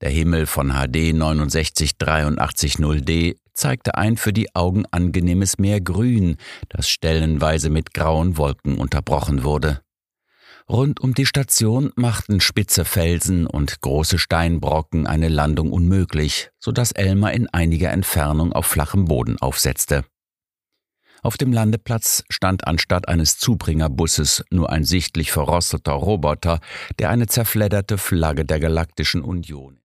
Der Himmel von HD 69880D zeigte ein für die Augen angenehmes Meergrün, das stellenweise mit grauen Wolken unterbrochen wurde. Rund um die Station machten spitze Felsen und große Steinbrocken eine Landung unmöglich, sodass Elmar in einiger Entfernung auf flachem Boden aufsetzte. Auf dem Landeplatz stand anstatt eines Zubringerbusses nur ein sichtlich verrosteter Roboter, der eine zerfledderte Flagge der Galaktischen Union